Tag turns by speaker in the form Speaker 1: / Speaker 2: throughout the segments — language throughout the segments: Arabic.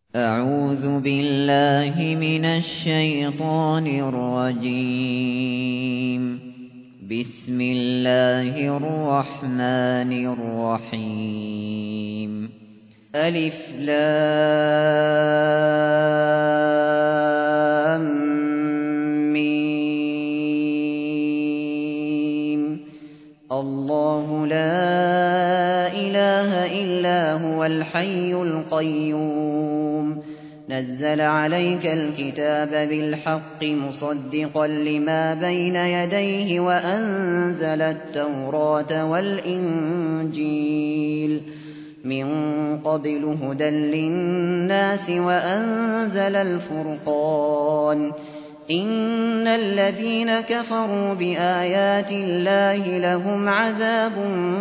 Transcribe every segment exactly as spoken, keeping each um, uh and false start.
Speaker 1: أعوذ بالله من الشيطان الرجيم. بسم الله الرحمن الرحيم. ألف لام ميم. الله لا إله إلا هو الحي القيوم. نزل عليك الكتاب بالحق مصدقا لما بين يديه وأنزل التوراة والإنجيل من قبل هدى للناس وأنزل الفرقان. إن الذين كفروا بآيات الله لهم عذاب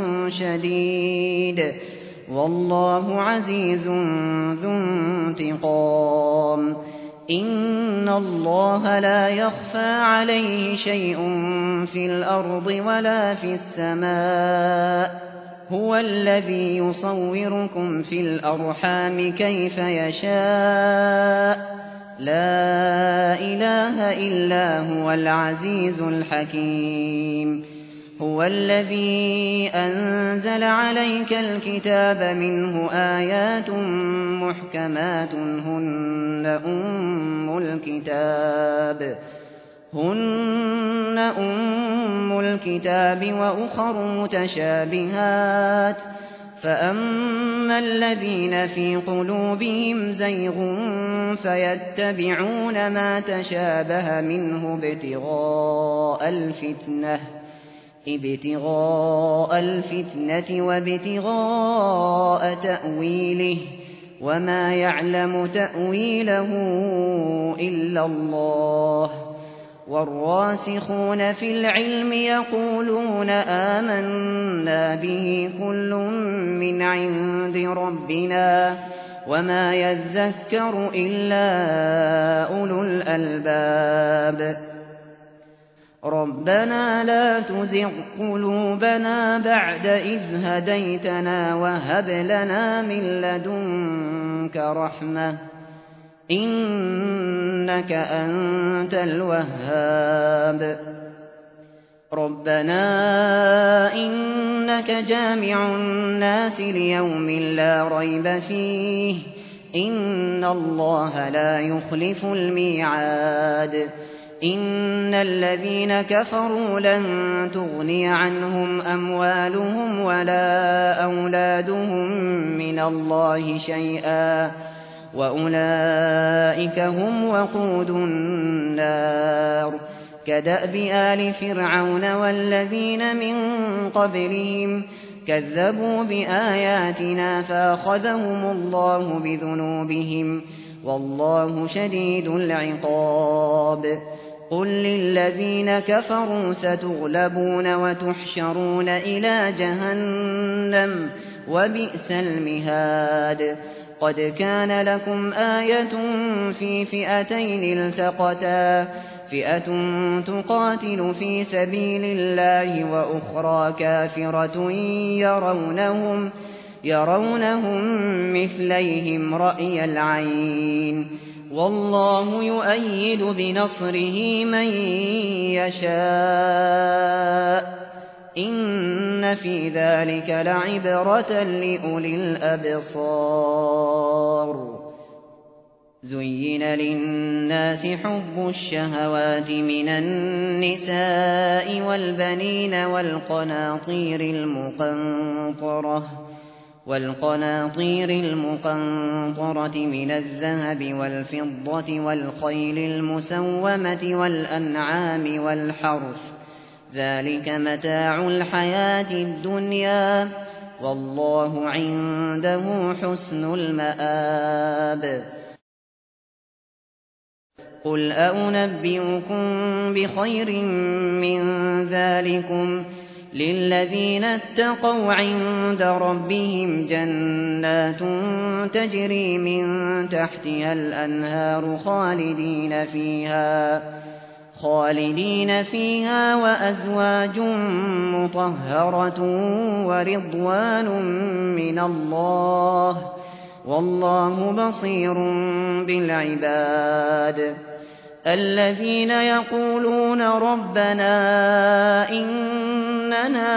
Speaker 1: شديد والله عزيز ذو انتقام. إن الله لا يخفى عليه شيء في الأرض ولا في السماء. هو الذي يصوركم في الأرحام كيف يشاء. لا إله إلا هو العزيز الحكيم. هو الذي أنزل عليك الكتاب منه آيات محكمات هن أم الكتاب هن أم الكتاب وأخر متشابهات فأما الذين في قلوبهم زيغ فيتبعون ما تشابه منه ابتغاء الفتنة ابتغاء الفتنة وابتغاء تأويله وما يعلم تأويله إلا الله. والراسخون في العلم يقولون آمنا به كل من عند ربنا وما يذكر إلا أولو الألباب. ربنا لا تزغ قلوبنا بعد إذ هديتنا وهب لنا من لدنك رحمة إنك أنت الوهاب. ربنا إنك جامع الناس ليوم لا ريب فيه إن الله لا يخلف الميعاد. إن الذين كفروا لن تغني عنهم أموالهم ولا أولادهم من الله شيئا وأولئك هم وقود النار. كدأب آل فرعون والذين من قبلهم كذبوا بآياتنا فأخذهم الله بذنوبهم والله شديد العقاب. قل للذين كفروا ستغلبون وتحشرون إلى جهنم وبئس المهاد. قد كان لكم آية في فئتين التقتا فئة تقاتل في سبيل الله وأخرى كافرة يرونهم يرونهم مثليهم رأي العين والله يؤيد بنصره من يشاء. إن في ذلك لعبرة لأولي الأبصار. زين للناس حب الشهوات من النساء والبنين والقناطير المقنطرة والقناطير المقنطرة من الذهب والفضة والخيل المسومة والأنعام والحرث ذلك متاع الحياة الدنيا والله عنده حسن المآب. قل أنبئكم بخير من ذلكم للذين اتقوا عند ربهم جنات تجري من تحتها الأنهار خالدين فيها خالدين فيها وأزواج مطهرة ورضوان من الله والله بصير بالعباد الذين يقولون ربنا إننا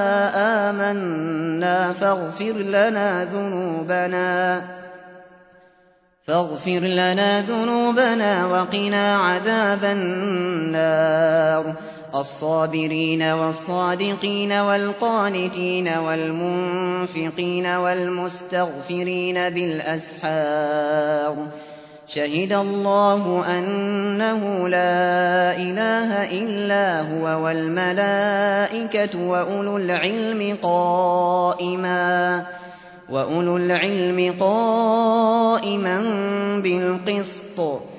Speaker 1: آمنا فاغفر لنا ذنوبنا فاغفر لنا ذنوبنا وقنا عذاب النار الصابرين والصادقين والقانتين والمنفقين والمستغفرين بالأسحار شهد الله أنه لا إله إلا هو والملائكة وأولو العلم قائما وأولو العلم قائما بالقسط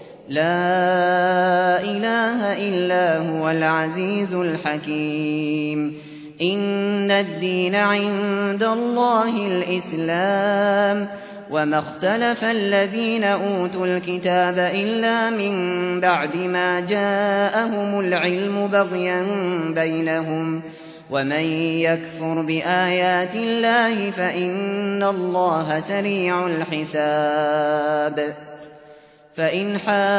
Speaker 1: لا إله إلا هو العزيز الحكيم إن الدين عند الله الإسلام وما اختلف الذين أوتوا الكتاب إلا من بعد ما جاءهم العلم بغيا بينهم ومن يكفر بآيات الله فإن الله سريع الحساب فإن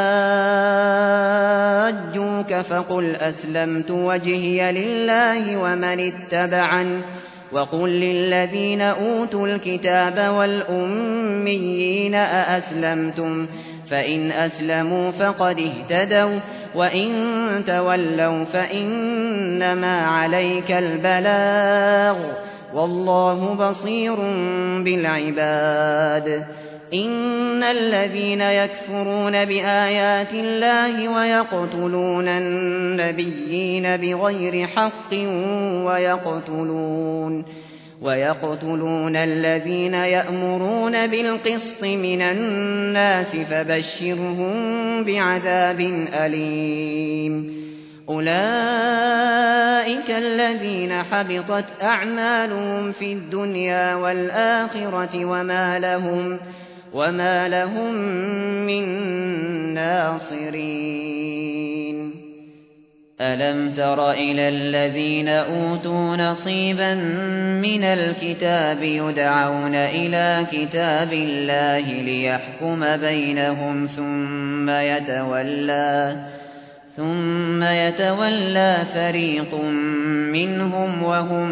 Speaker 1: حاجوك فقل أسلمت وجهي لله ومن اتبعني وقل للذين أوتوا الكتاب والأميين أأسلمتم فإن أسلموا فقد اهتدوا وإن تولوا فإنما عليك البلاغ والله بصير بالعباد إن الذين يكفرون بآيات الله ويقتلون النبيين بغير حق ويقتلون ويقتلون الذين يأمرون بالقسط من الناس فبشرهم بعذاب أليم أولئك الذين حبطت أعمالهم في الدنيا والآخرة وما لهم وما لهم من ناصرين ألم تر إلى الذين أوتوا نصيبا من الكتاب يدعون إلى كتاب الله ليحكم بينهم ثم يتولى ثم يتولى فريق منهم وهم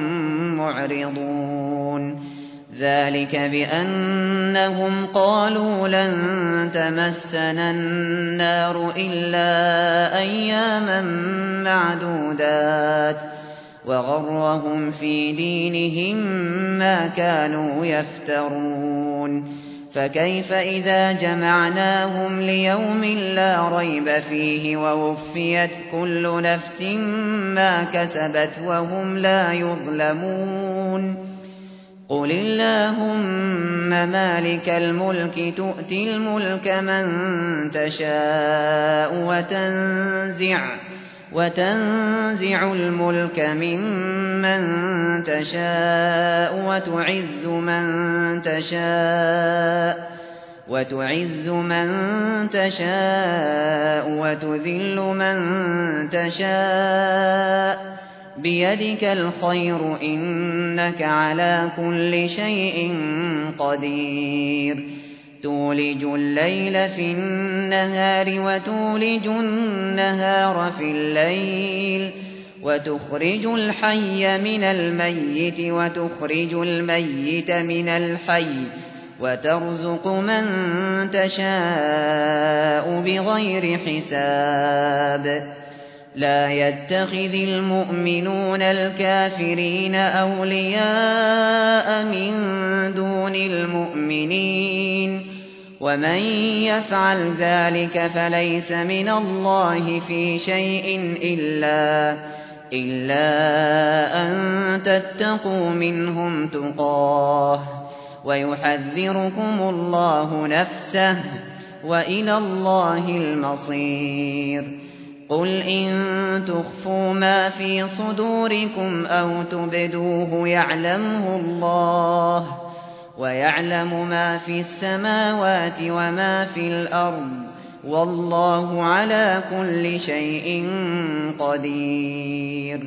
Speaker 1: معرضون ذلك بأنهم قالوا لن تمسنا النار إلا أياما معدودات وغرهم في دينهم ما كانوا يفترون فكيف إذا جمعناهم ليوم لا ريب فيه ووفيت كل نفس ما كسبت وهم لا يظلمون قل اللهم مالك الملك تؤتي الملك من تشاء وتنزع وتنزع الملك ممن تشاء وتعز من تشاء وتعز من تشاء وتذل من تشاء بيدك الخير إنك على كل شيء قدير تولج الليل في النهار وتولج النهار في الليل وتخرج الحي من الميت وتخرج الميت من الحي وترزق من تشاء بغير حساب لا يتخذ المؤمنون الكافرين أولياء من دون المؤمنين ومن يفعل ذلك فليس من الله في شيء إلا إلا أن تتقوا منهم تقاه ويحذركم الله نفسه وإلى الله المصير قل إن تخفوا ما في صدوركم أو تبدوه يعلمه الله ويعلم ما في السماوات وما في الأرض والله على كل شيء قدير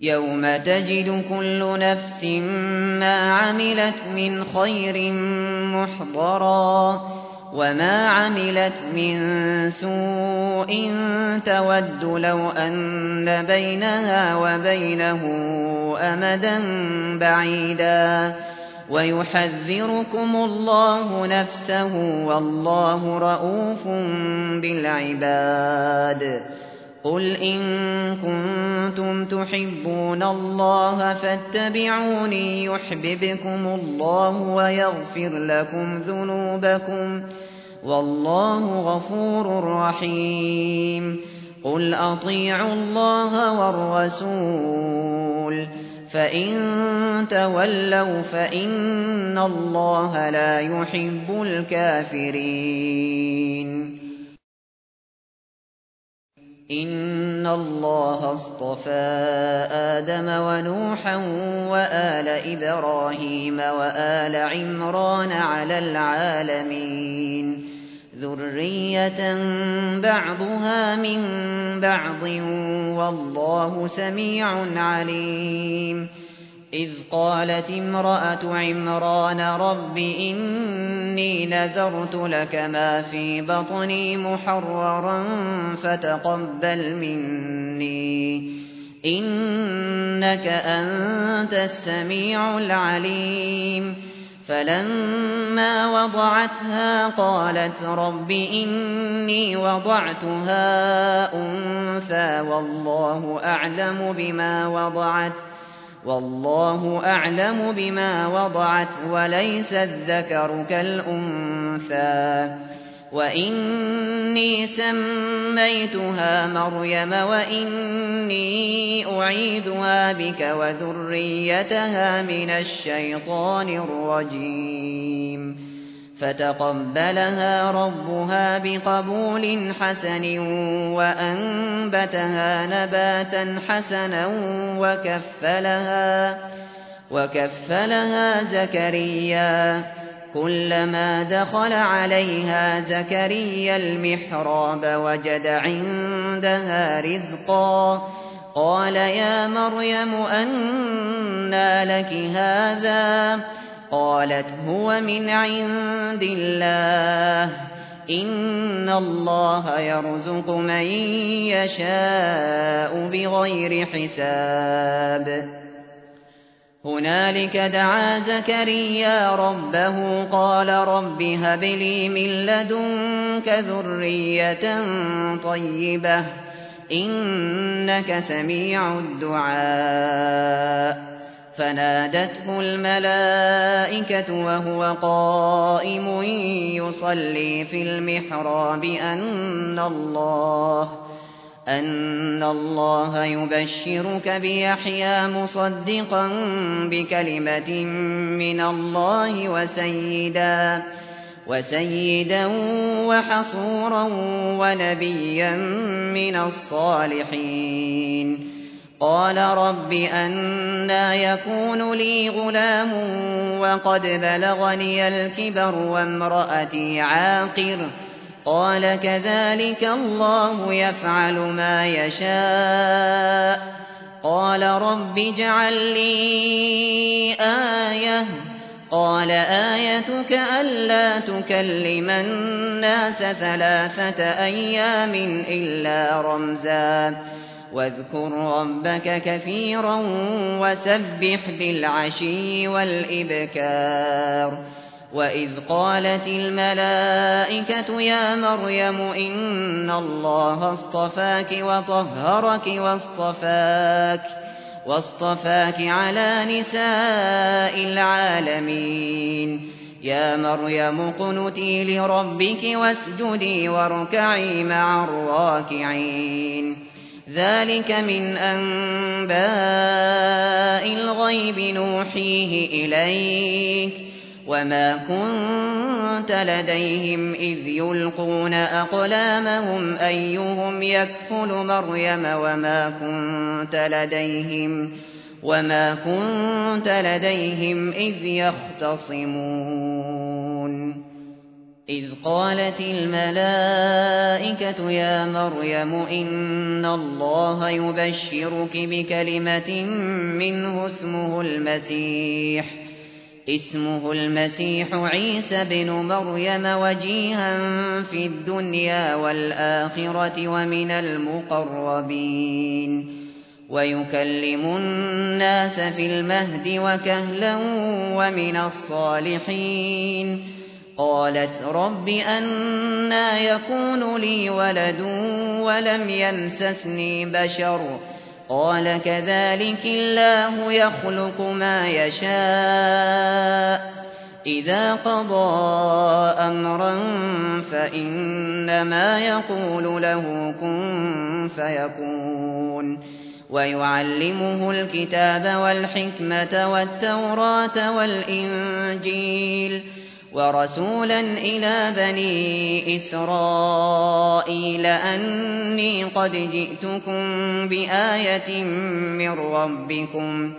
Speaker 1: يوم تجد كل نفس ما عملت من خير مُحْضَرًا وَمَا عَمِلَتْ مِن سُوءٍ تَوَدُّ لَوْ أَنَّ بَيْنَهَا وَبَيْنَهُ أَمَدًا بَعِيدًا وَيُحَذِّرُكُمُ اللَّهُ نَفْسَهُ وَاللَّهُ رَءُوفٌ بِالْعِبَادِ قُلْ إِن كُنتُمْ تُحِبُّونَ اللَّهَ فَاتَّبِعُونِي يُحْبِبْكُمُ اللَّهُ وَيَغْفِرْ لَكُمْ ذُنُوبَكُمْ وَاللَّهُ غَفُورٌ رَّحِيمٌ قُلْ أَطِيعُوا اللَّهَ وَالرَّسُولَ فَإِن تَوَلَّوْا فَإِنَّ اللَّهَ لَا يُحِبُّ الْكَافِرِينَ إِنَّ اللَّهَ اصْطَفَىٰ آدَمَ وَنُوحًا وَآلَ إِبْرَاهِيمَ وَآلَ عِمْرَانَ عَلَى الْعَالَمِينَ ذُرِّيَّةً بَعْضُهَا مِن بَعْضٍ وَاللَّهُ سَمِيعٌ عَلِيمٌ إِذْ قَالَتِ امْرَأَتُ عِمْرَانَ رَبِّ إِنِّي نَذَرْتُ لَكَ مَا فِي بَطْنِي مُحَرَّرًا فَتَقَبَّلْ مِنِّي إِنَّكَ أَنتَ السَّمِيعُ الْعَلِيمُ فَلَمَّا وَضَعَتْهَا قَالَتْ رَبِّ إِنِّي وَضَعْتُهَا أُنثَىٰ وَاللَّهُ أَعْلَمُ بِمَا وَضَعَتْ والله أعلم بما وضعت وليس الذكر كالأنثى وإني سميتها مريم وإني أعيذها بك وذريتها من الشيطان الرجيم فتقبلها ربها بقبول حسن وأنبتها نباتا حسنا وكفلها, وكفلها زكريا كلما دخل عليها زكريا المحراب وجد عندها رزقا قال يا مريم أنى لك هذا قالت هو من عند الله إن الله يرزق من يشاء بغير حساب هنالك دعا زكريا ربه قال رب هب لي من لدنك ذرية طيبة إنك سميع الدعاء فنادته الملائكة وهو قائم يصلي في المحراب أن الله أن الله يبشرك بيحيى مصدقا بكلمة من الله وسيدا وسيدا وحصورا ونبيا من الصالحين قال رب أنى يكون لي غلام وقد بلغني الكبر وامرأتي عاقر قال كذلك الله يفعل ما يشاء قال رب اجعل لي آية قال آيتك ألا تكلم الناس ثلاثة أيام إلا رمزا واذكر ربك كثيرا وسبح بالعشي والإبكار وإذ قالت الملائكة يا مريم إن الله اصطفاك وطهرك واصطفاك واصطفاك على نساء العالمين يا مريم اقنتي لربك واسجدي واركعي مع الراكعين ذلك من أنباء الغيب نوحيه إليك وما كنت لديهم إذ يلقون أقلامهم أيهم يكفل مريم وما كنت لديهم وما كنت لديهم إذ يختصمون إذ قالت الملائكة يا مريم إن الله يبشرك بكلمة منه اسمه المسيح اسمه المسيح عيسى بن مريم وجيها في الدنيا والآخرة ومن المقربين ويكلم الناس في المهد وكهلا ومن الصالحين قالت رب أنى يكون لي ولد ولم يمسسني بشر قال كذلك الله يخلق ما يشاء إذا قضى أمرا فإنما يقول له كن فيكون ويعلمه الكتاب والحكمة والتوراة والإنجيل ورسولا إلى بني إسرائيل أني قد جئتكم بآية من ربكم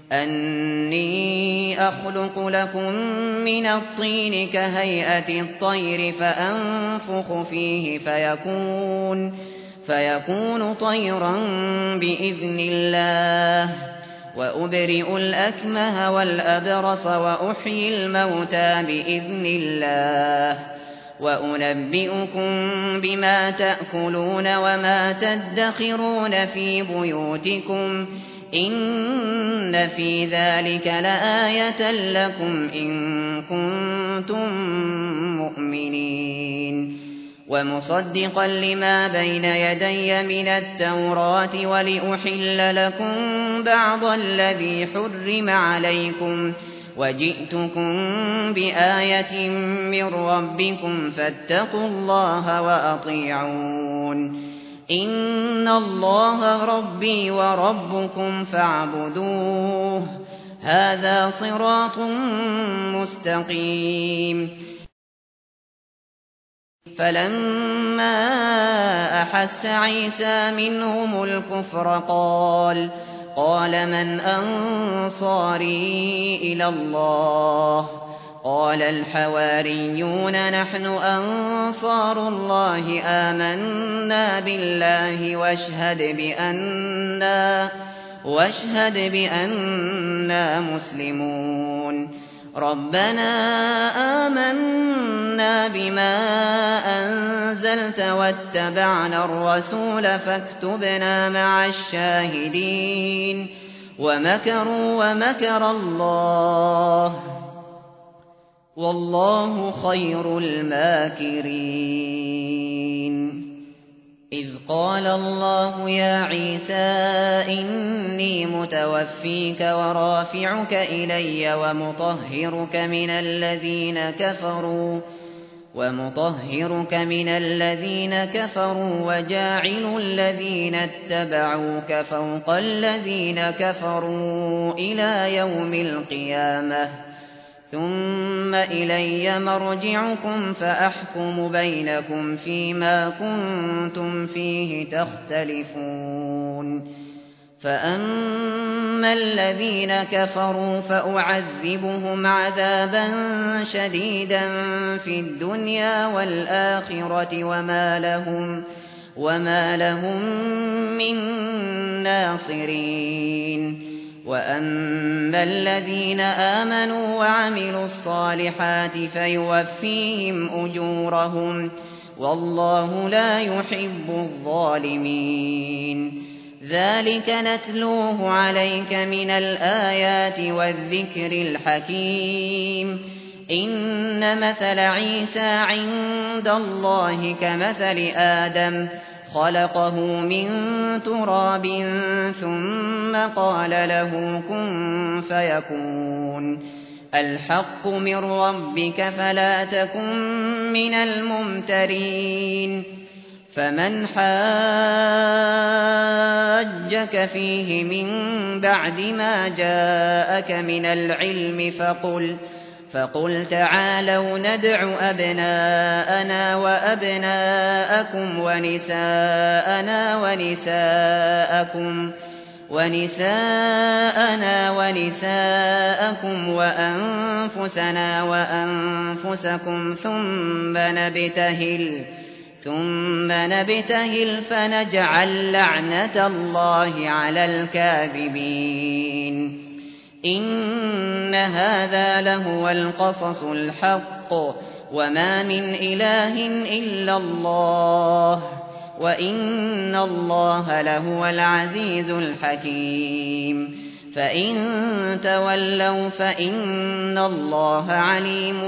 Speaker 1: أني أخلق لكم من الطين كهيئة الطير فأنفخ فيه فيكون, فيكون طيرا بإذن الله وأبرئ الأكمه والأبرص وأحيي الموتى بإذن الله وأنبئكم بما تأكلون وما تدخرون في بيوتكم إن في ذلك لآية لكم إن كنتم مؤمنين ومصدقا لما بين يدي من التوراة ولأحل لكم بعض الذي حرم عليكم وجئتكم بآية من ربكم فاتقوا الله وأطيعون إن الله ربي وربكم فاعبدوه هذا صراط مستقيم فلما أحس عيسى منهم الكفر قال قال من أنصاري إلى الله قال الحواريون نحن أنصار الله آمنا بالله واشهد بأننا, واشهد بأننا مسلمون ربنا آمنا بما أنزلت واتبعنا الرسول فاكتبنا مع الشاهدين ومكروا ومكر الله والله خير الماكرين إذ قال الله يا عيسى إني متوفيك ورافعك إلي ومطهرك من الذين كفروا ومطهرك من الذين كفروا وجاعل الذين اتبعوك فوق الذين كفروا إلى يوم القيامة ثم إلي مرجعكم فأحكم بينكم فيما كنتم فيه تختلفون فأما الذين كفروا فأعذبهم عذابا شديدا في الدنيا والآخرة وما لهم, وما لهم من ناصرين وأما الذين آمنوا وعملوا الصالحات فيوفيهم أجورهم والله لا يحب الظالمين ذلك نتلوه عليك من الآيات والذكر الحكيم إن مثل عيسى عند الله كمثل آدم خلقه من تراب ثم قال له كن فيكون الحق من ربك فلا تكن من الممترين فمن حاجك فيه من بعد ما جاءك من العلم فقل فقل تعالوا ندع أبناءنا وأبناءكم ونساءنا ونساءكم ونساءنا ونساءكم وأنفسنا وأنفسكم ثم نبتهل ثم نبتهل فنجعل لعنة الله على الكاذبين إن هذا لهو القصص الحق وما من إله إلا الله وإن الله لهو العزيز الحكيم فإن تولوا فإن الله عليم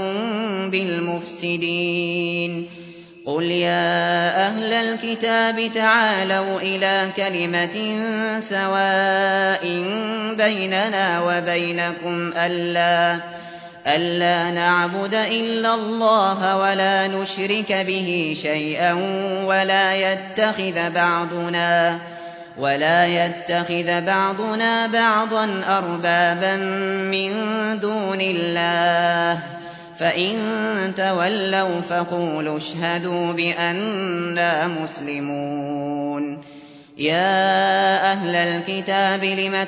Speaker 1: بالمفسدين قل يا أهل الكتاب تعالوا إلى كلمة سواء بيننا وبينكم ألا, ألا نعبد إلا الله ولا نشرك به شيئا ولا يتخذ بعضنا ولا يتخذ بعضنا بعضا أربابا من دون الله فإن تولوا فقولوا اشهدوا بأننا مسلمون يا أهل الكتاب لم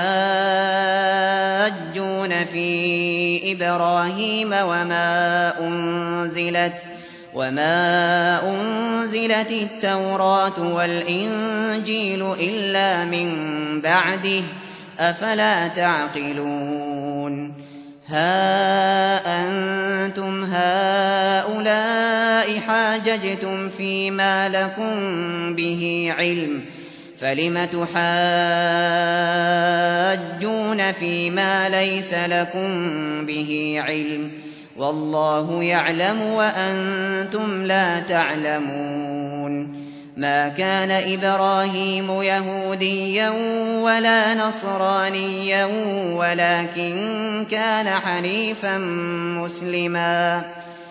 Speaker 1: تحاجون في إبراهيم وما أنزلت وما أنزلت التوراة والإنجيل إلا من بعده أفلا تعقلون ها أنتم هؤلاء حاججتم فيما لكم به علم فلم تحاجون فيما ليس لكم به علم والله يعلم وأنتم لا تعلمون ما كان إبراهيم يهوديا ولا نصرانيا ولكن كان حنيفا مسلما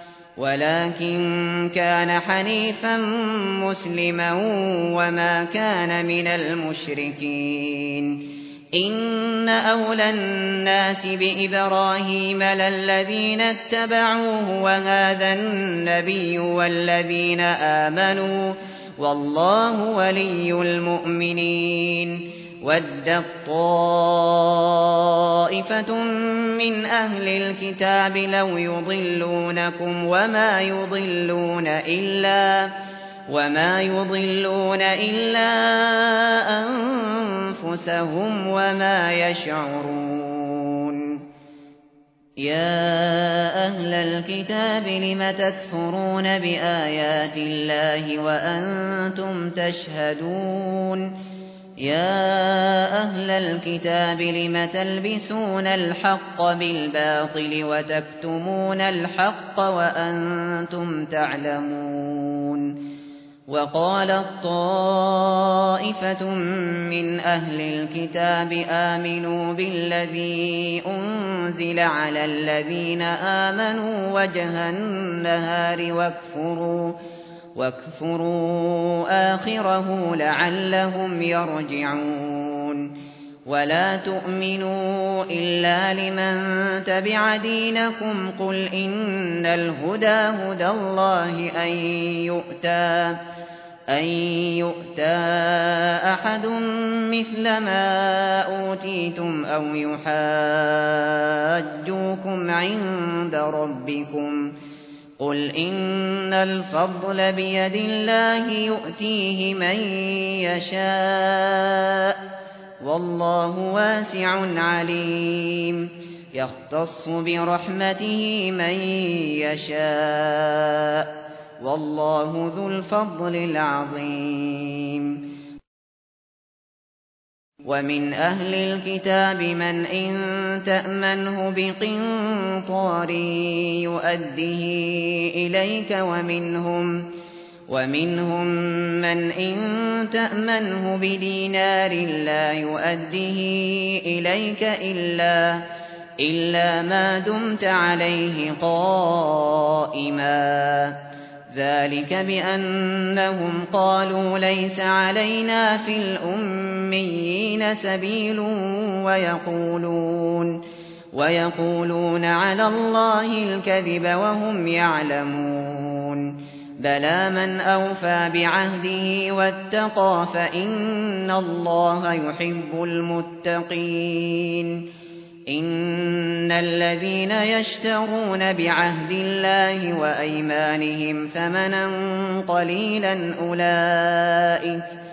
Speaker 1: ولكن كان حنيفا مسلما وما كان من المشركين إن أولى الناس بإبراهيم للذين اتبعوه وهذا النبي والذين آمنوا والله ولي المؤمنين ودت طائفة من أهل الكتاب لو يضلونكم وما يضلون إلا وما يضلون إلا أنفسهم وما يشعرون يا أهل الكتاب لم تكفرون بآيات الله وأنتم تشهدون يا أهل الكتاب لم تلبسون الحق بالباطل وتكتمون الحق وأنتم تعلمون وقالت طائفة من أهل الكتاب آمنوا بالذي أنزل على الذين آمنوا وجه النهار واكفروا واكفروا آخره لعلهم يرجعون ولا تؤمنوا إلا لمن تبع دينكم قل إن الهدى هدى الله أن يؤتى أن يؤتى أحد مثل ما أوتيتم أو يحاجوكم عند ربكم قل إن الفضل بيد الله يؤتيه من يشاء والله واسع عليم يختص برحمته من يشاء والله ذو الفضل العظيم ومن أهل الكتاب من إن تأمنه بقنطار يؤديه إليك ومنهم ومنهم من إن تأمنه بدينار لا يؤديه إليك إلا إلا ما دمت عليه قائما ذلك بأنهم قالوا ليس علينا في الأميين سبيل ويقولون ويقولون على الله الكذب وهم يعلمون بلى من أوفى بعهده واتقى فإن الله يحب المتقين إن الذين يشترون بعهد الله وأيمانهم ثمنا قليلا أولئك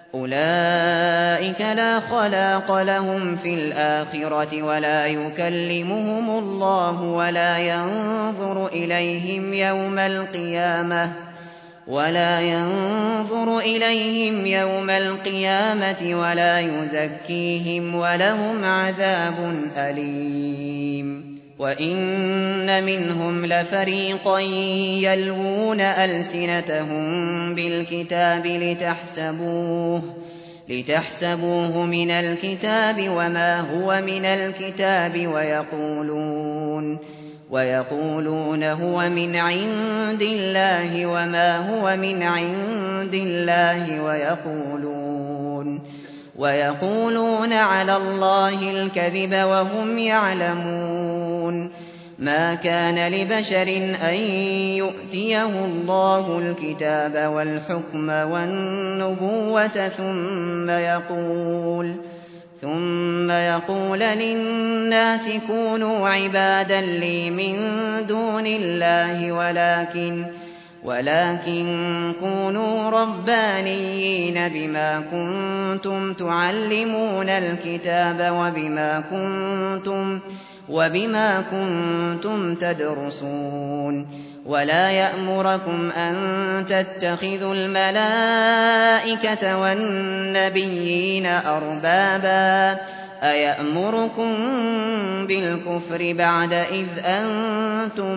Speaker 1: أولئك لا خلاق لهم في الآخرة ولا يكلمهم الله ولا ينظر إليهم يوم القيامة ولا ينظر إليهم يوم القيامة ولا يزكيهم ولهم عذاب أليم وإن منهم لفريقا يلوون ألسنتهم بالكتاب لتحسبوه لتحسبوه من الكتاب وما هو من الكتاب ويقولون ويقولون هو من عند الله وما هو من عند الله ويقولون ويقولون على الله الكذب وهم يعلمون ما كان لبشر أن يؤتيه الله الكتاب والحكم والنبوة ثم يقول ثم يقول للناس كونوا عبادا لي من دون الله ولكن ولكن كونوا ربانيين بما كنتم تعلمون الكتاب وبما كنتم وبما كنتم تدرسون ولا يأمركم أن تتخذوا الملائكة والنبيين أربابا أيأمركم بالكفر بعد إذ أنتم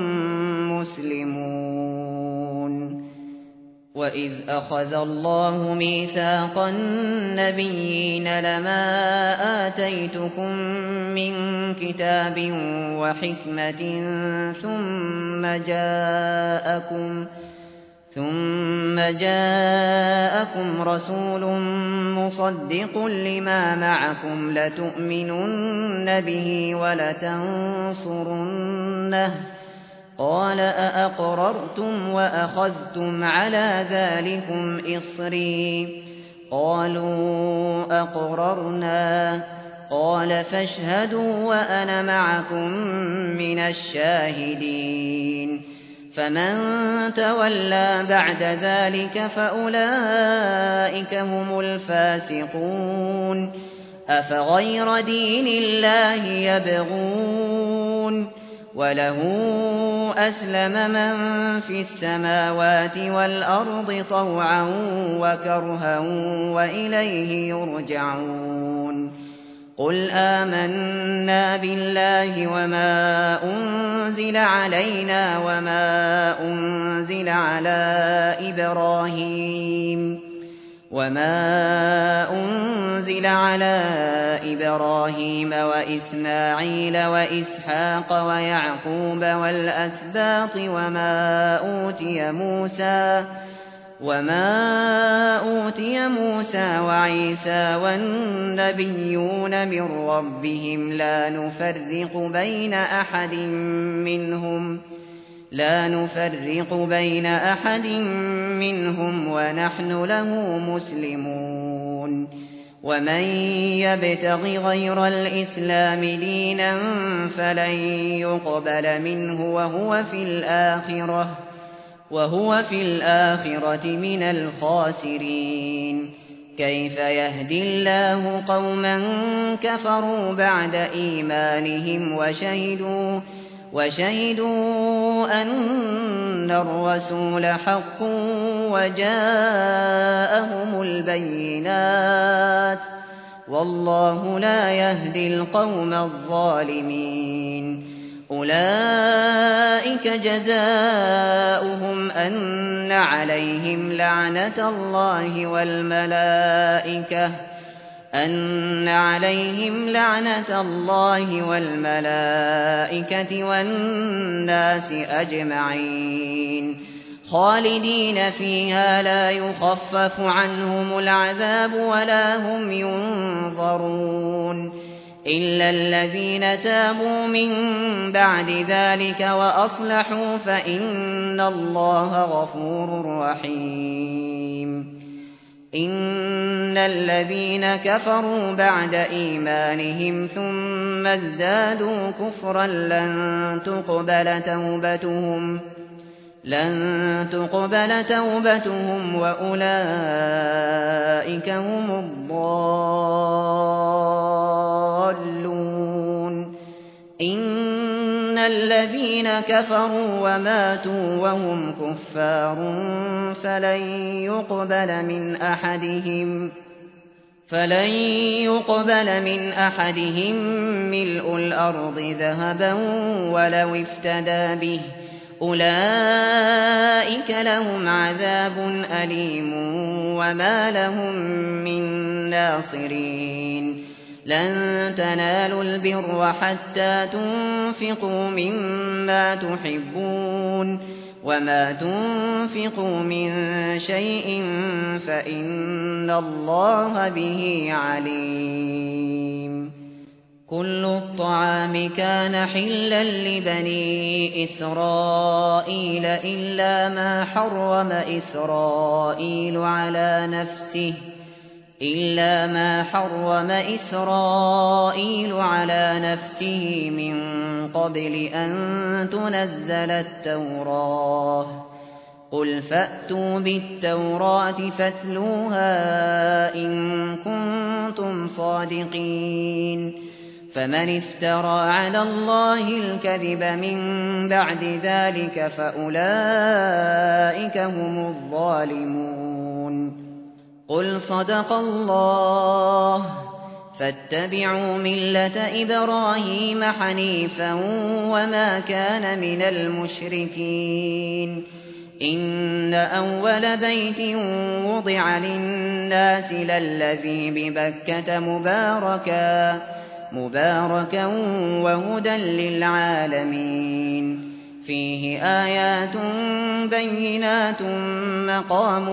Speaker 1: مسلمون وإذ أخذ الله ميثاق النبيين لما آتيتكم من كتاب وحكمة ثم جاءكم ثم جاءكم رسول مصدق لما معكم لتؤمنن به ولتنصرنه قال أأقررتم وأخذتم على ذلكم إصري قالوا أقررنا قال فاشهدوا وأنا معكم من الشاهدين فمن تولى بعد ذلك فأولئك هم الفاسقون أفغير دين الله يبغون وله أسلم من في السماوات والأرض طوعا وكرها وإليه يرجعون قل آمنا بالله وما أنزل علينا وما أنزل على إبراهيم وما أنزل على إبراهيم وإسماعيل وإسحاق ويعقوب والأسباط وما أوتي موسى وما أوتي موسى وعيسى والنبيون من ربهم لا نفرق بين أحد منهم لا نفرق بين أحد منهم ونحن له مسلمون ومن يبتغ غير الإسلام دينا فلن يقبل منه وهو في الآخرة وهو في الآخرة من الخاسرين كيف يهدي الله قوما كفروا بعد إيمانهم وشهدوا وشهدوا أن الرسول حق وجاءهم البينات والله لا يهدي القوم الظالمين أولئك جزاؤهم أن عليهم لعنة الله والملائكة أن عليهم لعنة الله والملائكة والناس أجمعين خالدين فيها لا يخفف عنهم العذاب ولا هم ينظرون إلا الذين تابوا من بعد ذلك وأصلحوا فإن الله غفور رحيم إن الذين كفروا بعد إيمانهم ثم ازدادوا كفرا لن تقبل توبتهم لن تقبل توبتهم وأولئك هم الضالون إن الذين كفروا وماتوا وهم كفار فلن يقبل من أحدهم فلن يقبل من أحدهم ملء الأرض ذهبا ولو افتدى به أولئك لهم عذاب أليم وما لهم من ناصرين لن تنالوا البر حتى تنفقوا مما تحبون وما تنفقوا من شيء فإن الله به عليم كل الطعام كان حلا لبني إسرائيل إلا ما حرم إسرائيل على نفسه إلا ما حرم إسرائيل على نفسه من قبل أن تنزل التوراة قل فأتوا بالتوراة فاتلوها إن كنتم صادقين فمن افترى على الله الكذب من بعد ذلك فأولئك هم الظالمون قل صدق الله فاتبعوا ملة إبراهيم حنيفا وما كان من المشركين إن أول بيت وضع للناس للذي ببكة مباركا مباركا وهدى للعالمين فيه آيات بينات مقام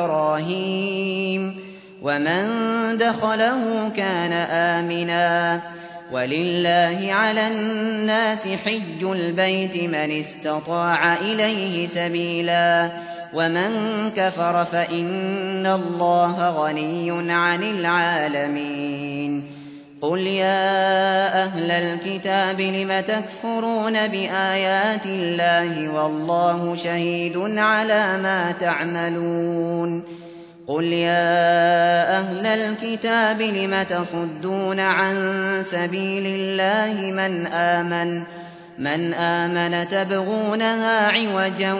Speaker 1: إبراهيم ومن دخله كان آمنا ولله على الناس حج البيت من استطاع إليه سبيلا ومن كفر فإن الله غني عن العالمين قل يا أهل الكتاب لم تكفرون بآيات الله والله شهيد على ما تعملون قل يا أهل الكتاب لم تصدون عن سبيل الله من آمن من آمن تبغونها عوجا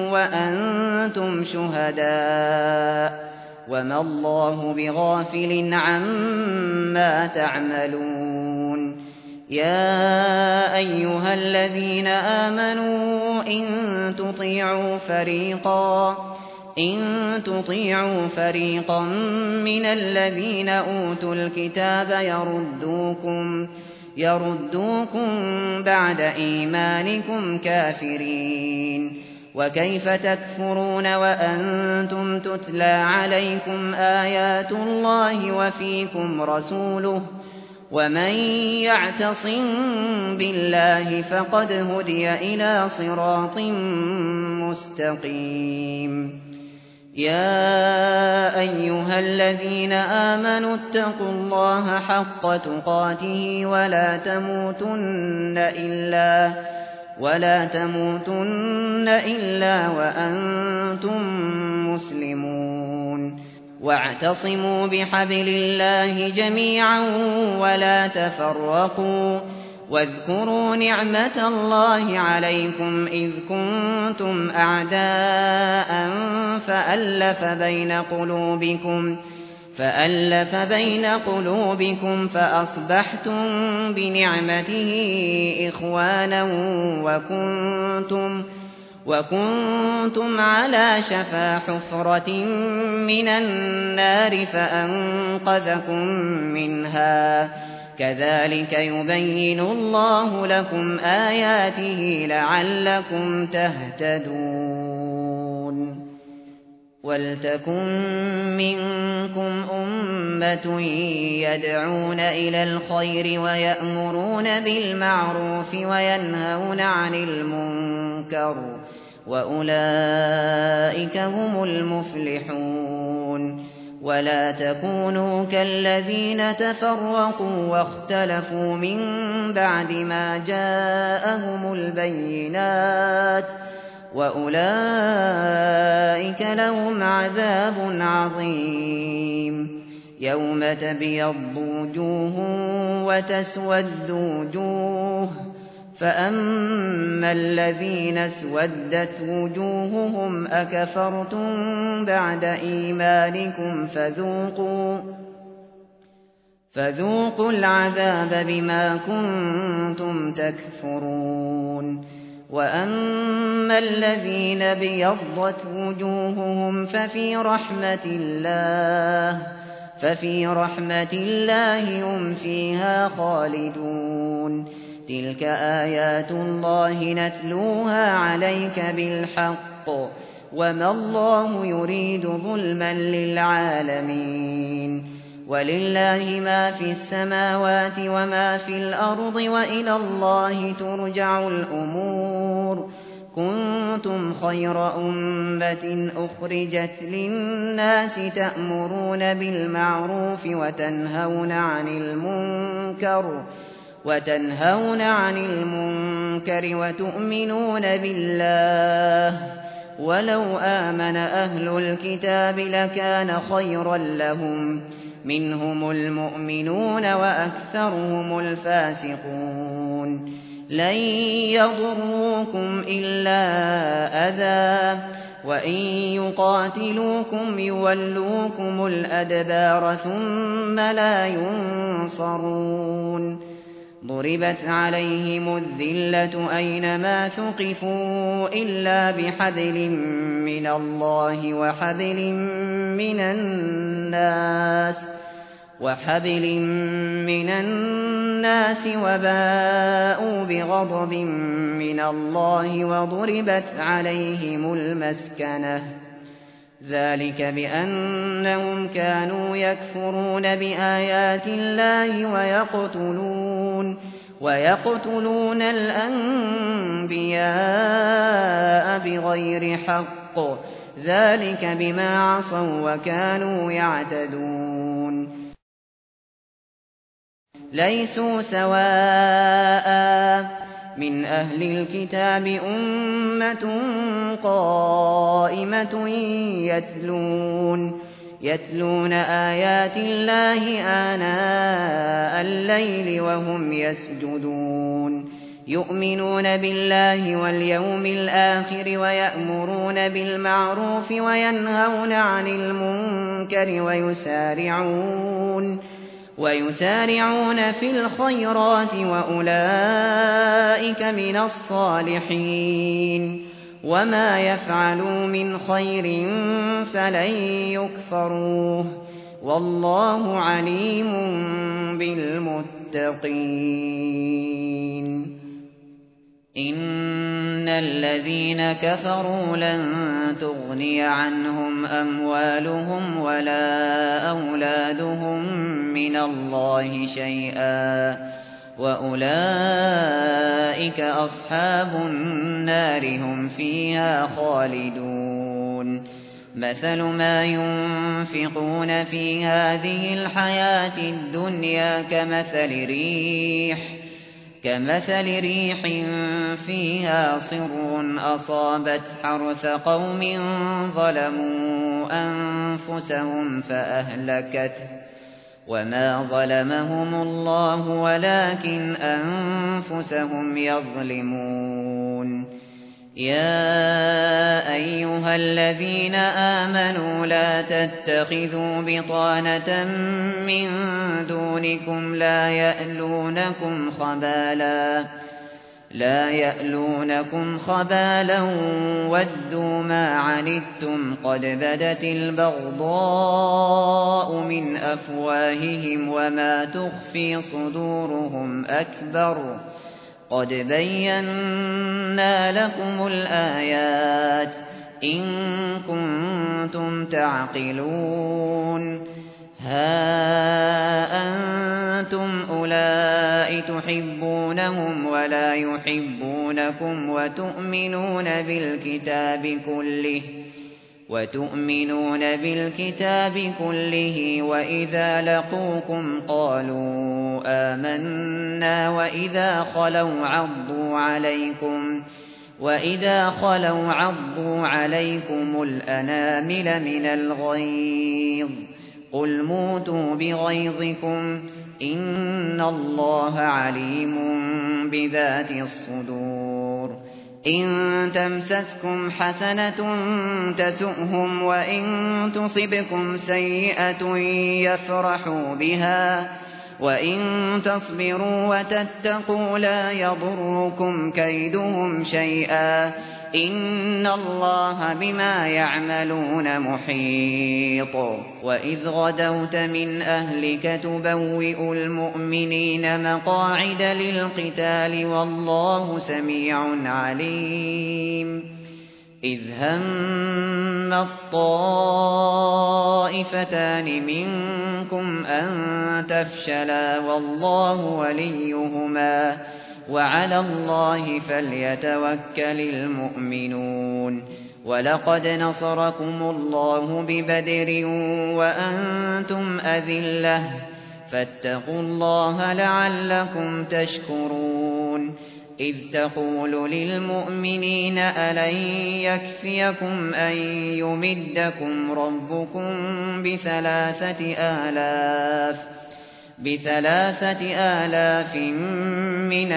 Speaker 1: وأنتم شهداء وما الله بغافل عما تعملون يا أيها الذين آمنوا إن تطيعوا فريقا إن تطيعوا فريقا من الذين أوتوا الكتاب يردوكم يردوكم بعد إيمانكم كافرين وكيف تكفرون وأنتم تتلى عليكم آيات الله وفيكم رسوله ومن يعتصم بالله فقد هدي إلى صراط مستقيم يا أيها الذين آمنوا اتقوا الله حق تقاته ولا تموتن إلا ولا تموتن إلا وأنتم مسلمون واعتصموا بحبل الله جميعا ولا تفرقوا واذكروا نعمة الله عليكم إذ كنتم أعداء فألف بين قلوبكم فألف بين قلوبكم فأصبحتم بنعمته إخوانا وكنتم وكنتم على شفا حفرة من النار فأنقذكم منها كذلك يبين الله لكم آياته لعلكم تهتدون ولتكن منكم أمة يدعون إلى الخير ويأمرون بالمعروف وينهون عن المنكر وأولئك هم المفلحون ولا تكونوا كالذين تفرقوا واختلفوا من بعد ما جاءهم البينات وأولئك لهم عذاب عظيم يوم تبيض وجوه وتسود وجوه فأما الذين اسودت وجوههم أكفرتم بعد إيمانكم فذوقوا فذوقوا العذاب بما كنتم تكفرون وأما الذين بيضت وجوههم ففي رحمة الله ففي رحمة الله هم فيها خالدون تلك آيات الله نتلوها عليك بالحق وما الله يريد ظلما للعالمين ولله ما في السماوات وما في الأرض وإلى الله ترجع الأمور كنتم خير أمة أخرجت للناس تأمرون بالمعروف وتنهون عن المنكر وتنهون عن المنكر وتؤمنون بالله ولو آمن أهل الكتاب لكان خيرا لهم منهم المؤمنون وأكثرهم الفاسقون لن يضروكم إلا أذى وإن يقاتلوكم يولوكم الأدبار ثم لا ينصرون ضربت عليهم الذلة أينما ثقفوا إلا بحبل من الله وحبل من الناس وحبل من الناس وباءوا بغضب من الله وضربت عليهم المسكنة ذلك بأنهم كانوا يكفرون بآيات الله ويقتلون ويقتلون الأنبياء بغير حق ذلك بما عصوا وكانوا يعتدون ليسوا سواء من أهل الكتاب أمة قائمة يتلون يتلون آيات الله آناء الليل وهم يسجدون يؤمنون بالله واليوم الآخر ويأمرون بالمعروف وينهون عن المنكر ويسارعون ويسارعون في الخيرات وأولئك من الصالحين وما يفعلوا من خير فلن يكفروه والله عليم بالمتقين إن الذين كفروا لن تغني عنهم أموالهم ولا أولادهم من الله شيئا وأولئك أصحاب النار هم فيها خالدون مثل ما ينفقون في هذه الحياة الدنيا كمثل ريح كمثل ريح فيها صر أصابت حرث قوم ظلموا أنفسهم فأهلكته وما ظلمهم الله ولكن أنفسهم يظلمون يا أيها الذين آمنوا لا تتخذوا بطانة من دونكم لا يألونكم خبالا لا يألونكم خبالا ودوا ما عنتم قد بدت البغضاء من أفواههم وما تخفي صدورهم أكبر قد بينا لكم الآيات إن كنتم تعقلون ها أنتم أولئك تحبونهم ولا يحبونكم وتؤمنون بالكتاب كله وتؤمنون بالكتاب كله وإذا لقوكم قالوا آمنا وإذا خلوا عضوا عليكم وإذا خلوا عضوا عليكم الأنامل من الغيظ قل موتوا بغيظكم إن الله عليم بذات الصدور إن تمسسكم حسنة تسؤهم وإن تصبكم سيئة يفرحوا بها وإن تصبروا وتتقوا لا يضركم كيدهم شيئا إن الله بما يعملون محيط وإذ غدوت من أهلك تبوئ المؤمنين مقاعد للقتال والله سميع عليم إذ هم الطائفتان منكم أن تفشلا والله وليهما وعلى الله فليتوكل المؤمنون ولقد نصركم الله ببدر وأنتم أذلة فاتقوا الله لعلكم تشكرون إذ تقول للمؤمنين ألن يكفيكم أن يمدكم ربكم بثلاثة آلاف بثلاثة آلاف من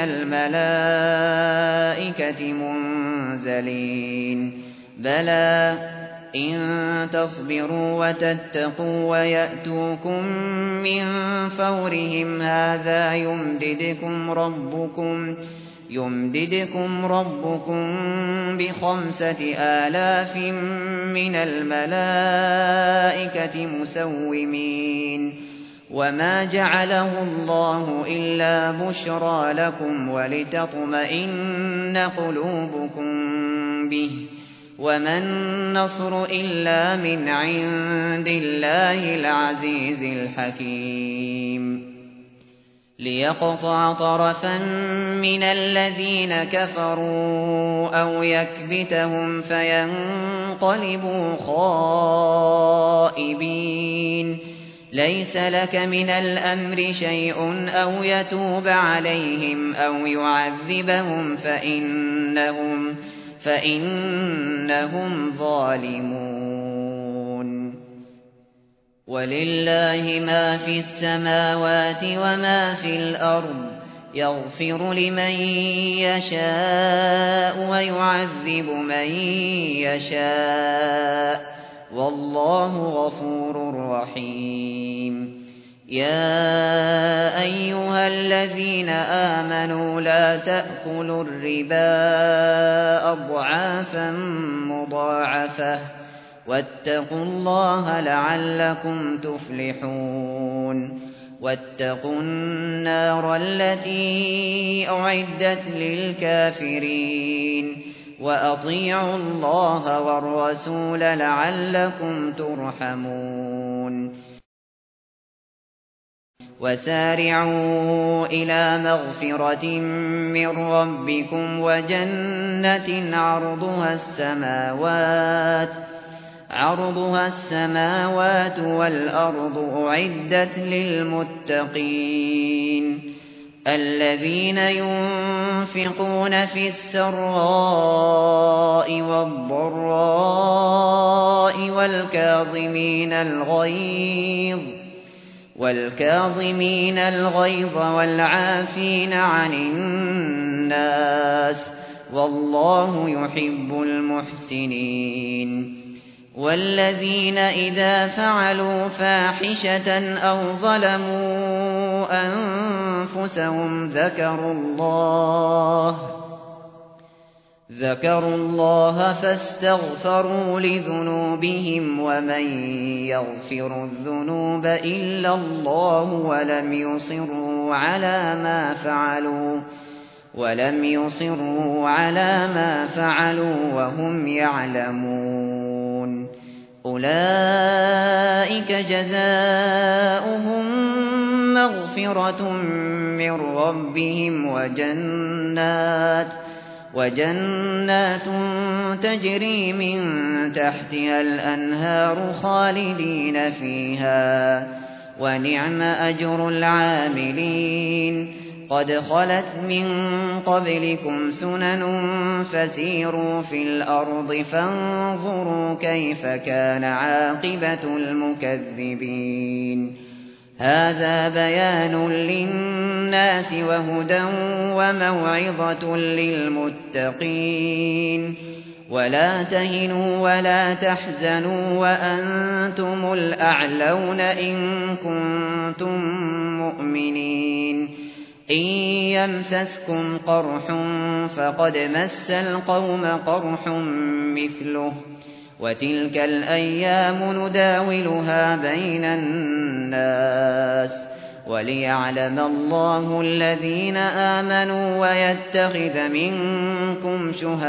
Speaker 1: الملائكة منزلين بلى إن تصبروا وتتقوا ويأتوكم من فورهم هذا يمددكم ربكم يمددكم ربكم بخمسة آلاف من الملائكة مسومين وما جعله الله إلا بشرى لكم ولتطمئن قلوبكم به وما النصر إلا من عند الله العزيز الحكيم ليقطع طرفا من الذين كفروا أو يكبتهم فينقلبوا خائبين ليس لك من الأمر شيء أو يتوب عليهم أو يعذبهم فإنهم فإنهم ظالمون ولله ما في السماوات وما في الأرض يغفر لمن يشاء ويعذب من يشاء والله غفور رحيم يا أيها الذين آمنوا لا تأكلوا الربا أضعافا مضاعفة واتقوا الله لعلكم تفلحون واتقوا النار التي أعدت للكافرين وأطيعوا الله والرسول لعلكم ترحمون وسارعوا إلى مغفرة من ربكم وجنة عرضها السماوات عرضها السماوات والأرض أعدت للمتقين الذين ينفقون في السراء والضراء والكاظمين الغيظ والكاظمين الغيظ والعافين عن الناس والله يحب المحسنين والذين إذا فعلوا فاحشة أو ظلموا أنفسهم ذكروا الله ذكروا الله فاستغفروا لذنوبهم ومن يغفر الذنوب إلا الله ولم يصروا على ما فعلوا ولم يصروا على ما فعلوا وهم يعلمون أولئك جزاؤهم مغفرة من ربهم وجنات وجنات تجري من تحتها الأنهار خالدين فيها ونعم أجر العاملين قد خلت من قبلكم سنن فسيروا في الأرض فانظروا كيف كان عاقبة المكذبين هذا بيان للناس وهدى وموعظة للمتقين ولا تهنوا ولا تحزنوا وأنتم الأعلون إن كنتم مؤمنين إن يمسسكم قرح فقد مس القوم قرح مثله وتلك الأيام نداولها بين الناس وليعلم الله الذين آمنوا ويتخذ منكم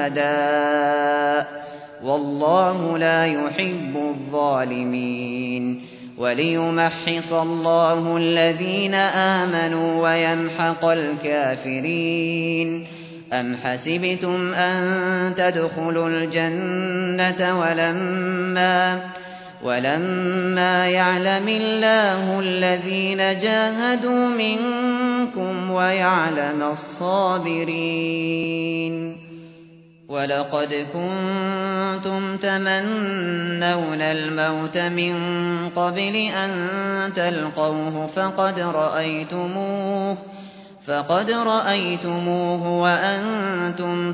Speaker 1: شهداء والله لا يحب الظالمين وليمحص الله الذين آمنوا ويمحق الكافرين أم حسبتم أن تدخلوا الجنة ولما ولما يعلم الله الذين جاهدوا منكم ويعلم الصابرين ولقد كنتم تمنون الموت من قبل أن تلقوه فقد رأيتموه فقد رأيتموه وأنتم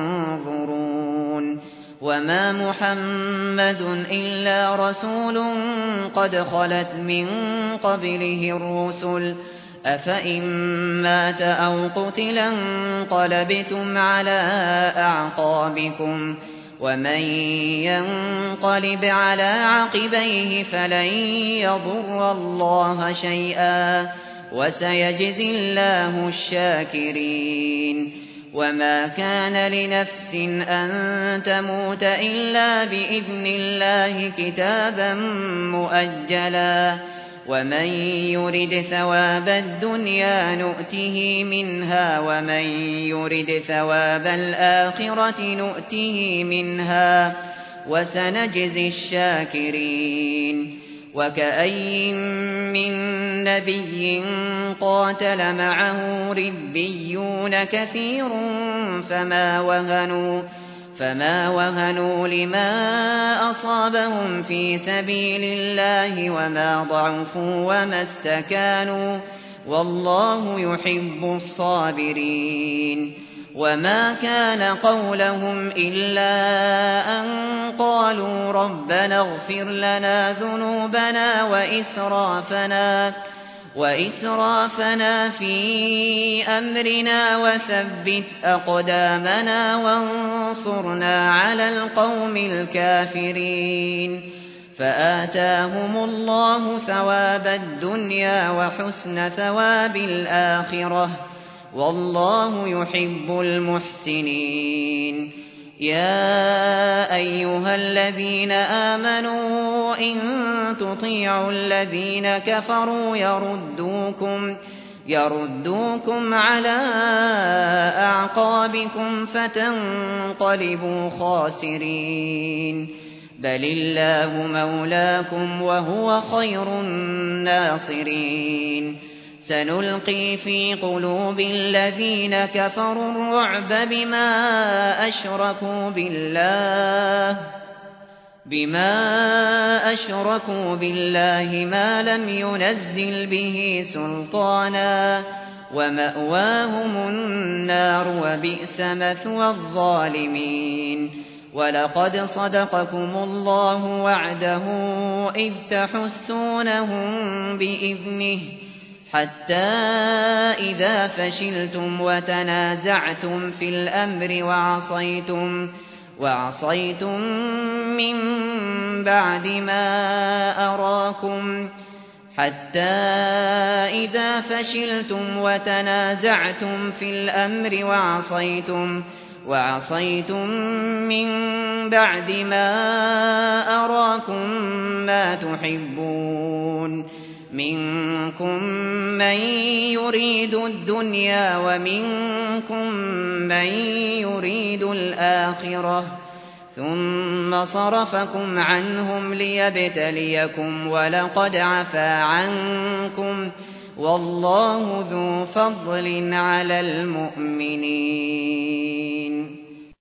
Speaker 1: تنظرون وما محمد إلا رسول قد خلت من قبله الرسل أفإن مات أو قتلا انقلبتم على أعقابكم ومن ينقلب على عقبيه فلن يضر الله شيئا وسيجزي الله الشاكرين وما كان لنفس أن تموت إلا بإذن الله كتابا مؤجلا ومن يرد ثواب الدنيا نؤته منها ومن يرد ثواب الآخرة نؤته منها وسنجزي الشاكرين وكأين من نبي قاتل معه ربيون كثير فما وهنوا فما وهنوا لما أصابهم في سبيل الله وما ضعفوا وما استكانوا والله يحب الصابرين وما كان قولهم إلا أن قالوا ربنا اغفر لنا ذنوبنا وإسرافنا وإسرافنا في أمرنا وثبت أقدامنا وانصرنا على القوم الكافرين فآتاهم الله ثواب الدنيا وحسن ثواب الآخرة والله يحب المحسنين يا أيها الذين آمنوا إن تطيعوا الذين كفروا يردوكم يردوكم على أعقابكم فتنقلبوا خاسرين بل الله مولاكم وهو خير الناصرين سنلقي في قلوب الذين كفروا الرعب بما أشركوا بالله بما أشركوا بالله ما لم ينزل به سلطانا ومأواهم النار وبئس مثوى الظالمين ولقد صدقكم الله وعده إذ تحسونهم بإذنه حتى إذا فشلتم وتنازعتم في الأمر وعصيتم وعصيتم من بعد ما أراكم حتى إذا فشلتم وتنازعتم في الأمر وعصيتم وعصيتم من بعد ما أراكم ما تحبون منكم من يريد الدنيا ومنكم من يريد الآخرة ثم صرفكم عنهم ليبتليكم ولقد عفا عنكم والله ذو فضل على المؤمنين.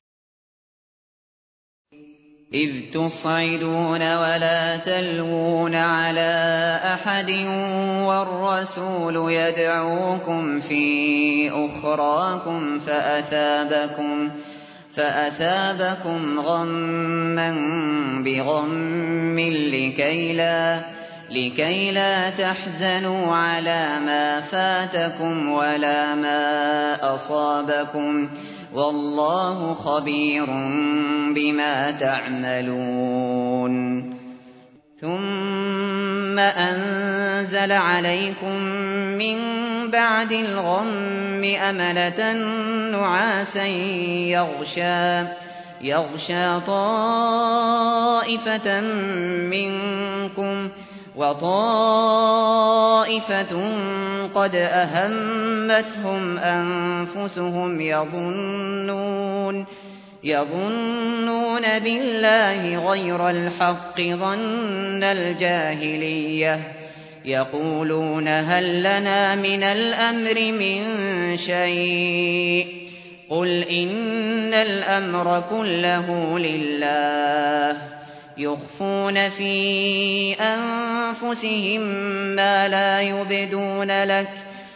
Speaker 1: إذ تصعدون ولا تلوون على أحد والرسول يدعوكم في أخراكم فأثابكم فأثابكم غما بغم لكي لا لكي لا تحزنوا على ما فاتكم ولا ما أصابكم والله خبير بما تعملون. ثم أنزل عليكم من بعد الغم أمنة نعاسا يغشى يغشى طائفة منكم وطائفة قد أهمتهم أنفسهم يظنون يظنون بالله غير الحق ظن الجاهلية يقولون هل لنا من الأمر من شيء قل إن الأمر كله لله يخفون في أنفسهم ما لا يبدون لك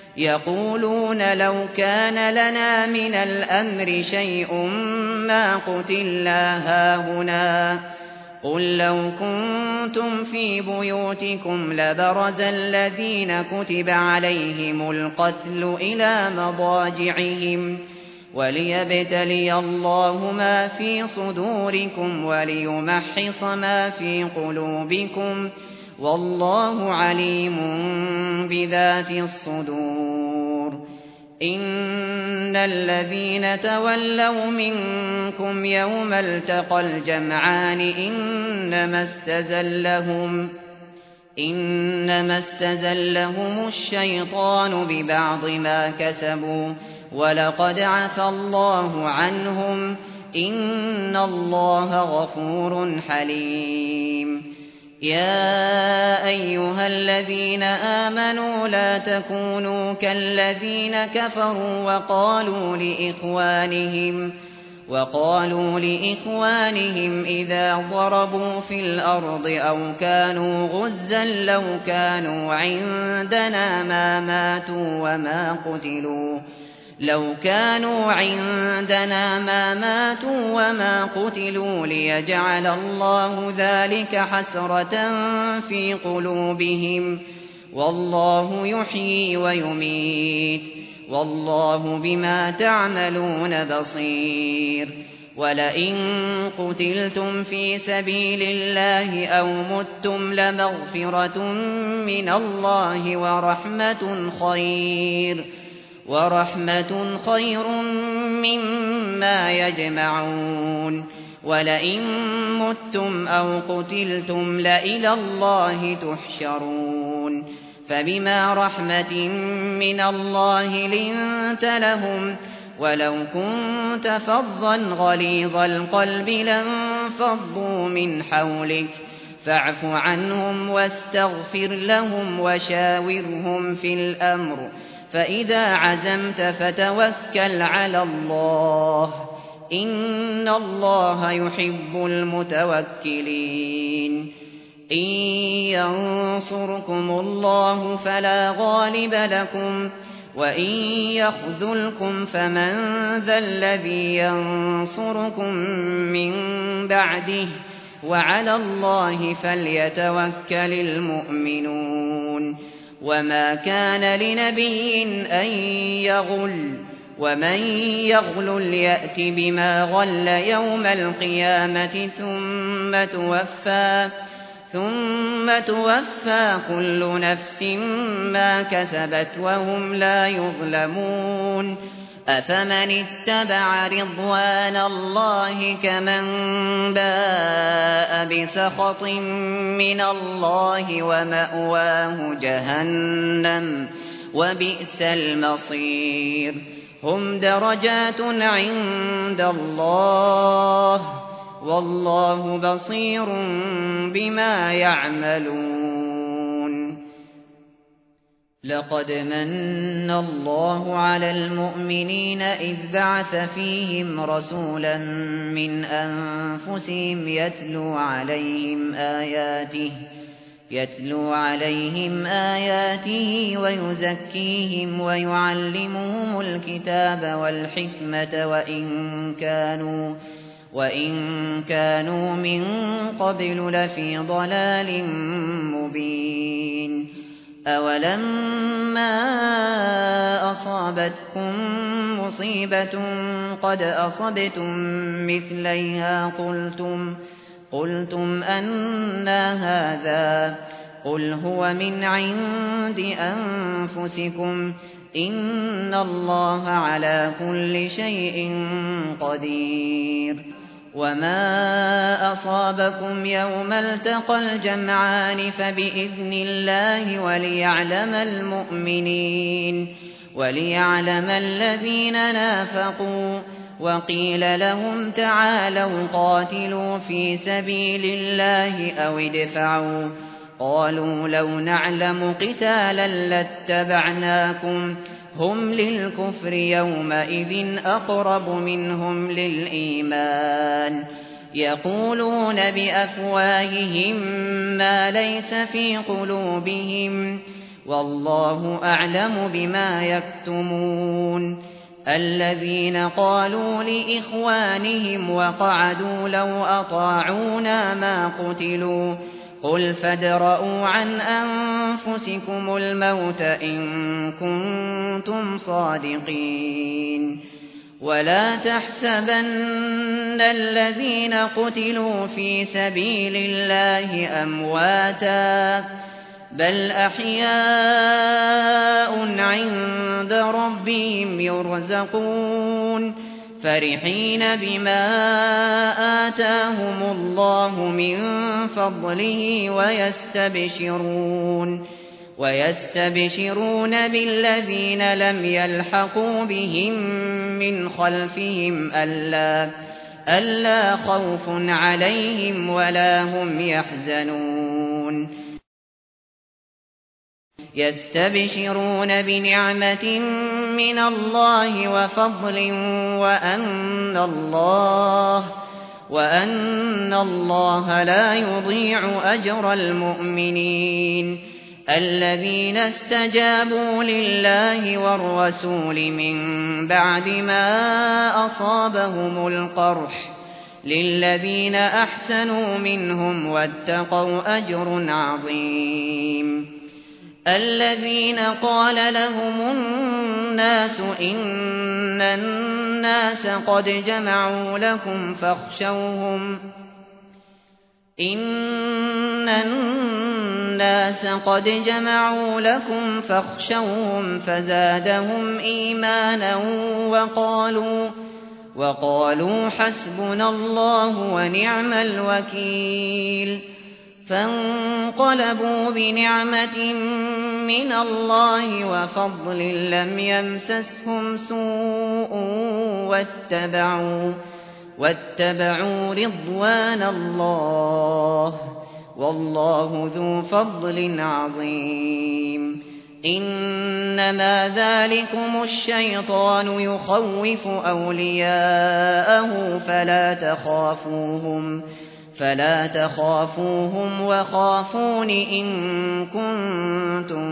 Speaker 1: يقولون لو كان لنا من الأمر شيء ما قتلنا هاهنا قل لو كنتم في بيوتكم لبرز الذين كتب عليهم القتل إلى مضاجعهم وليبتلي الله ما في صدوركم وليمحص ما في قلوبكم والله عليم بذات الصدور. إن الذين تولوا منكم يوم التقى الجمعان إنما استزلهم إنما استزلهم الشيطان ببعض ما كسبوا ولقد عفى الله عنهم إن الله غفور حليم. يا أيها الذين آمنوا لا تكونوا كالذين كفروا وقالوا لإخوانهم وقالوا لإخوانهم إذا ضربوا في الأرض أو كانوا غزا لو كانوا عندنا ما ماتوا وما قتلوا لو كانوا عندنا ما ماتوا وما قتلوا ليجعل الله ذلك حسرة في قلوبهم والله يحيي ويميت والله بما تعملون بصير. ولئن قتلتم في سبيل الله أو متم لمغفرة من الله ورحمة خير ورحمة خير مما يجمعون. ولئن متم أو قتلتم لإلى الله تحشرون. فبما رحمة من الله لنت لهم ولو كنت فظا غليظ القلب لانفضوا من حولك فاعف عنهم واستغفر لهم وشاورهم في الأمر فإذا عزمت فتوكل على الله إن الله يحب المتوكلين. إن ينصركم الله فلا غالب لكم وإن يخذلكم فمن ذا الذي ينصركم من بعده وعلى الله فليتوكل المؤمنون. وما كان لنبي أن يغل ومن يغل يأت بما غل يوم القيامة ثم توفى ثم توفى كل نفس ما كسبت وهم لا يظلمون. أفمن اتبع رضوان الله كمن باء بسخط من الله ومأواه جهنم وبئس المصير. هم درجات عند الله والله بصير بما يعملون. لقد من الله على المؤمنين إذ بعث فيهم رسولا من أنفسهم يتلو عليهم آياته يتلو عليهم آياته ويزكيهم ويعلمهم الكتاب والحكمة وإن كانوا وإن كانوا من قبل لفي ضلال مبين أولما أصابتكم مصيبة قد أصبتم مثليها قلتم قلتم أنى هذا قل هو من عند أنفسكم إن الله على كل شيء قدير وما أصابكم يوم التقى الجمعان فبإذن الله وليعلم المؤمنين وليعلم الذين نافقوا وقيل لهم تعالوا قاتلوا في سبيل الله أو ادفعوا قالوا لو نعلم قتالا لاتبعناكم هم للكفر يومئذ أقرب منهم للإيمان يقولون بأفواههم ما ليس في قلوبهم والله أعلم بما يكتمون الذين قالوا لإخوانهم وقعدوا لو أطاعونا ما قتلوا قل فادرءوا عن أنفسكم الموت إن كنتم صادقين ولا تحسبن الذين قتلوا في سبيل الله أمواتا بل أحياء عند ربهم يرزقون فرحين بما آتاهم الله من فضله ويستبشرون ويستبشرون بالذين لم يلحقوا بهم من خلفهم ألا ألا خوف عليهم ولا هم يحزنون يستبشرون بنعمة من الله وفضل وأن الله وأن الله لا يضيع أجر المؤمنين الذين استجابوا لله والرسول من بعد ما أصابهم القرح للذين أحسنوا منهم واتقوا أجر عظيم الذين قال لهم الناس إن الناس قد جمعوا لكم فاخشوهم إن الناس قد جمعوا لكم فاخشوهم فزادهم إيمانا وقالوا وقالوا حسبنا الله ونعم الوكيل فانقلبوا بنعمة من الله وفضل لم يمسسهم سوء واتبعوا واتبعوا رضوان الله والله ذو فضل عظيم إنما ذلكم الشيطان يخوف أولياءه فلا تخافوهم فلا تخافوهم وخافون إن كنتم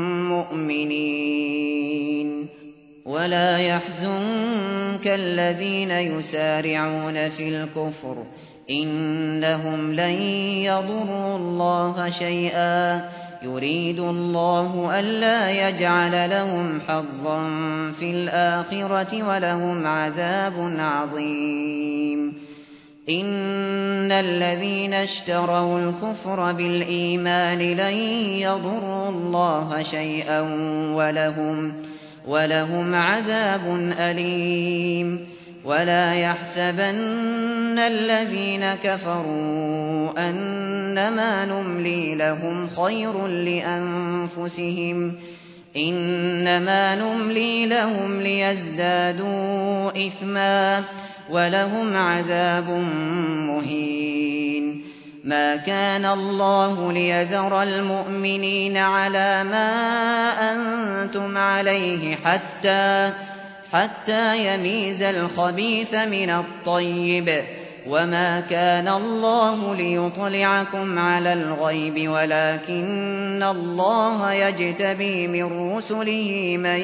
Speaker 1: مؤمنين ولا يحزنك الذين يسارعون في الكفر إنهم لن يضروا الله شيئا يريد الله ألا يجعل لهم حظا في الآخرة ولهم عذاب عظيم إن الذين اشتروا الكفر بالإيمان لن يضروا الله شيئا ولهم ولهم عذاب أليم ولا يحسبن الذين كفروا أنما نملي لهم خير لأنفسهم إنما نملي لهم ليزدادوا إثما ولهم عذاب مهين ما كان الله ليذر المؤمنين على ما أنتم عليه حتى حتى يميز الخبيث من الطيب، وما كان الله ليطلعكم على الغيب ولكن الله يجتبي من رسله من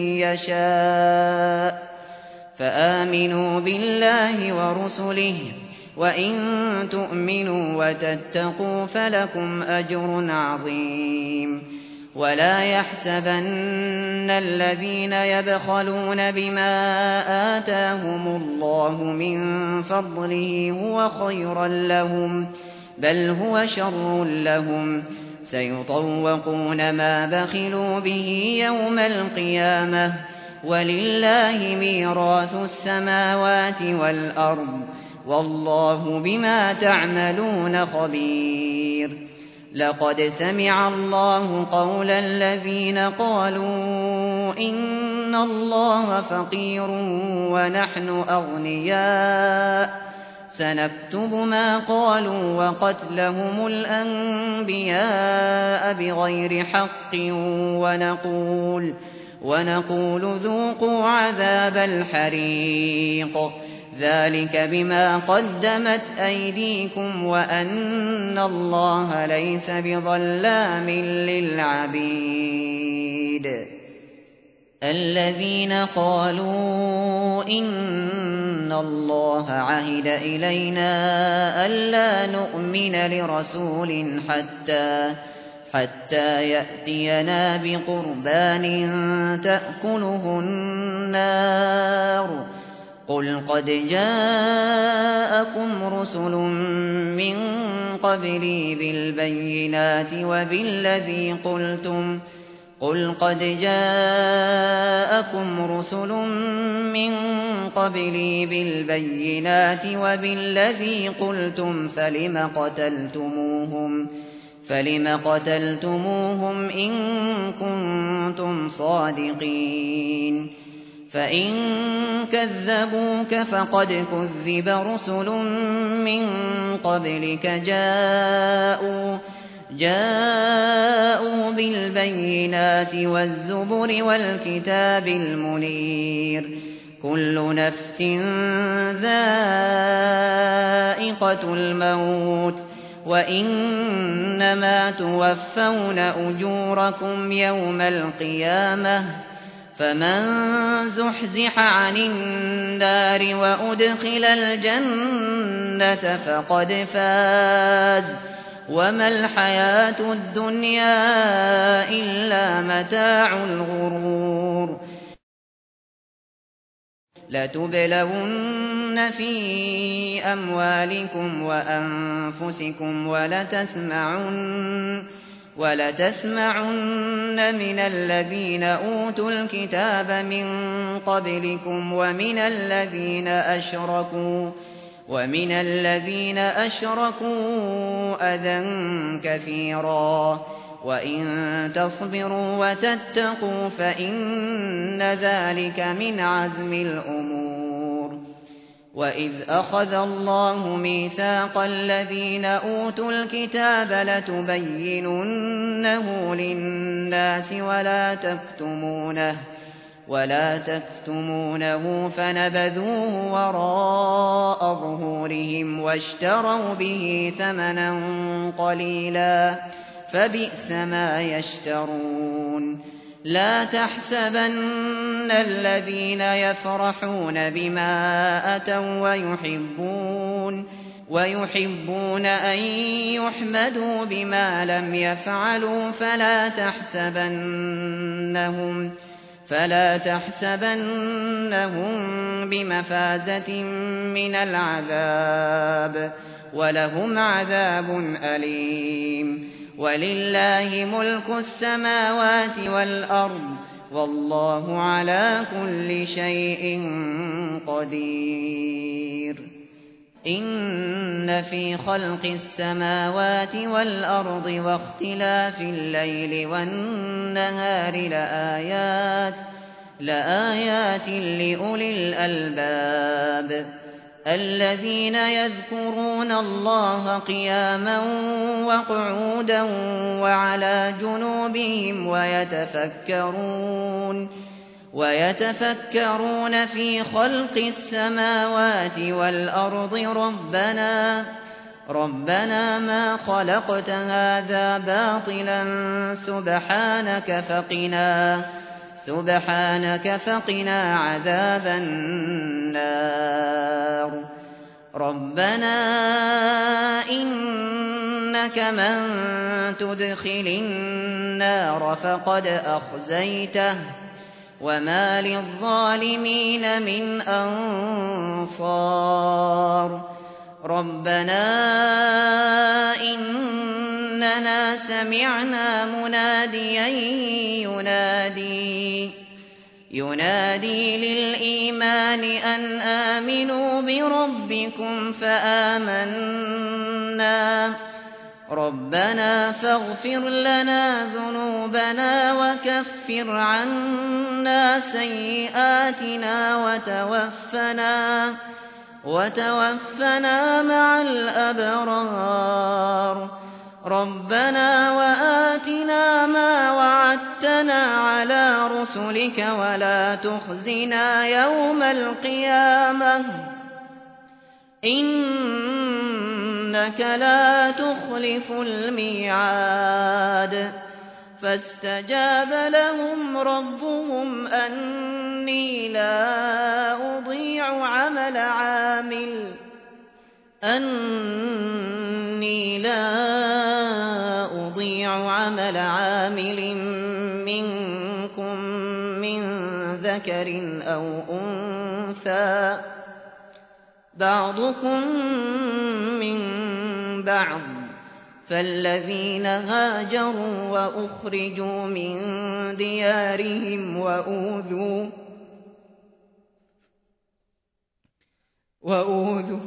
Speaker 1: يشاء، فآمنوا بالله ورسله، وإن تؤمنوا وتتقوا فلكم أجر عظيم. ولا يحسبن الذين يبخلون بما آتاهم الله من فضله هو خيرا لهم، بل هو شر لهم، سيطوقون ما بخلوا به يوم القيامة، ولله ميراث السماوات والأرض، والله بما تعملون خبير. لقد سمع الله قول الذين قالوا إن الله فقير ونحن أغنياء، سنكتب ما قالوا وقتلهم الأنبياء بغير حق، ونقول ونقول ذوقوا عذاب الحريق، ذلك بما قدمت أيديكم وأن الله ليس بظلام للعبيد. الذين قالوا إن الله عهد إلينا ألا نؤمن لرسول حتى حتى يأتينا بقربان تأكله النار، قل قد جاءكم رسل من قبلي بالبينات وبالذي قلتم قل قد جاءكم رسل من قبلي بالبينات وبالذي قلتم فلم قتلتموهم فلم قتلتموهم إن كنتم صادقين. فإن كذبوك فقد كذب رسل من قبلك جاءوا جاءوا بالبينات والزبر والكتاب المنير، كل نفس ذائقة الموت، وإنما توفون أجوركم يوم القيامة، فمن زحزح عن النار وأدخل الجنة فقد فاز، وما الحياة الدنيا إلا متاع الغرور. لتبلون في أموالكم وأنفسكم ولتسمعن ولتسمعن من الذين أوتوا الكتاب من قبلكم ومن الذين أشركوا ومن الذين أشركوا أذى كثيرا، وإن تصبروا وتتقوا فإن ذلك من عزم الأمور. وإذ أخذ الله ميثاق الذين أوتوا الكتاب لتبيننه للناس ولا تكتمونه ولا تكتمونه فنبذوه وراء ظهورهم واشتروا به ثمنا قليلا، فبئس ما يشترون. لا تحسبن الذين يفرحون بما أتوا ويحبون ويحبون أن يحمدوا بما لم يفعلوا فلا تحسبنهم فلا تحسبنهم بمفازة من العذاب، ولهم عذاب أليم. ولله ملك السماوات والأرض، والله على كل شيء قدير. إن في خلق السماوات والأرض واختلاف الليل والنهار لآيات لآيات لأولي الألباب. الذين يذكرون الله قياما وقعودا وعلى جنوبهم ويتفكرون ويتفكرون في خلق السماوات والأرض ربنا ربنا ما خلقت هذا باطلا سبحانك فقنا سبحانك فقنا عذاب النار ربنا إنك من تدخل النار فقد أخزيته وما للظالمين من أنصار ربنا إننا سمعنا مناديا ينادي ينادي للإيمان أن آمنوا بربكم فآمنا ربنا فاغفر لنا ذنوبنا وكفر عنا سيئاتنا وتوفنا وتوفنا مع الأبرار ربنا وآتنا ما وعدتنا على رسلك ولا تخزنا يوم القيامة إنك لا تخلف الميعاد فاستجاب لهم ربهم أني لا أضيع عمل عامل أني لا أضيع عمل عامل منكم من ذكر أو أنثى بعضكم من بعض فالذين هاجروا وأخرجوا من ديارهم وأوذوا وأوذوا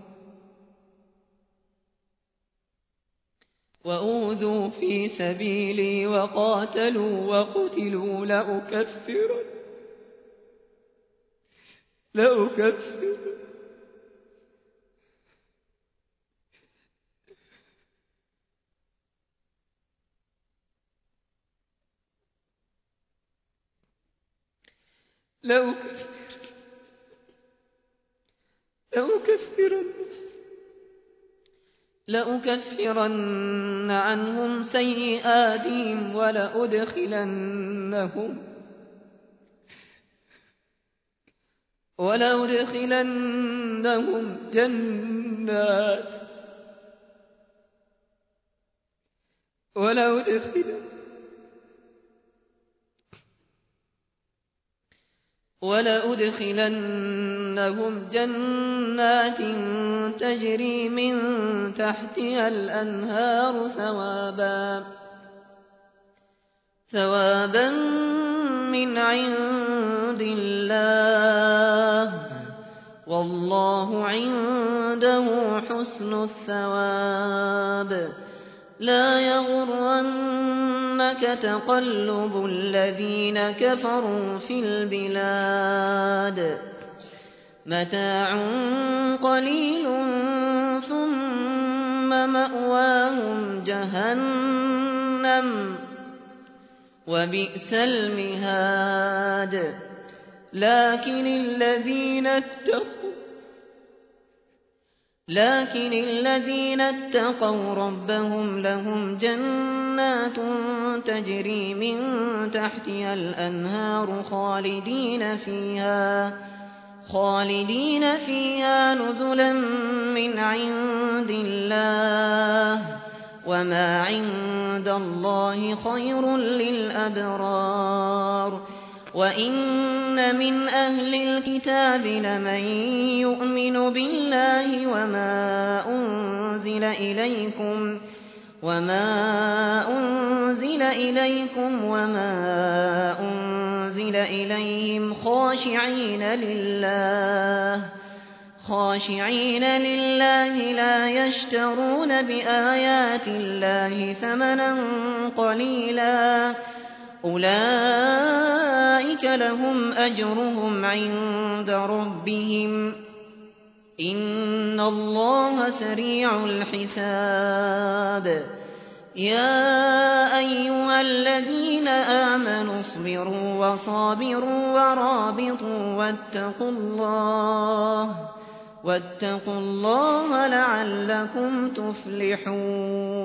Speaker 1: وأوذوا في سبيلي وقاتلوا وقتلوا لأكفرن لأكفرن لأكفرن لأكفرن عنهم سيئاتهم ولأدخلنهم ولأدخلنهم جنات ولأدخلنهم ولأدخلنهم جنات تجري من تحتها الأنهار ثوابا ثوابا من عند الله والله عنده حسن الثواب لا يغرنك تقلب الذين كفروا في البلاد متاع قليل ثم مأواهم جهنم وبئس المهاد لكن الذين اتقوا لكن الذين اتقوا ربهم لهم جنات تجري من تحتها الأنهار خالدين فيها خالدين فيها نزلا من عند الله وما عند الله خير للأبرار وإن من أهل الكتاب لمن يؤمن بالله وما أنزل إليكم وما أنزل إليكم وما أنزل إليهم خاشعين لله خاشعين لله لا يشترون بآيات الله ثمنا قليلا أولئك لهم أجرهم عند ربهم إن الله سريع الحساب يا أيها الذين آمنوا اصبروا وصابروا ورابطوا واتقوا الله واتقوا الله لعلكم تفلحون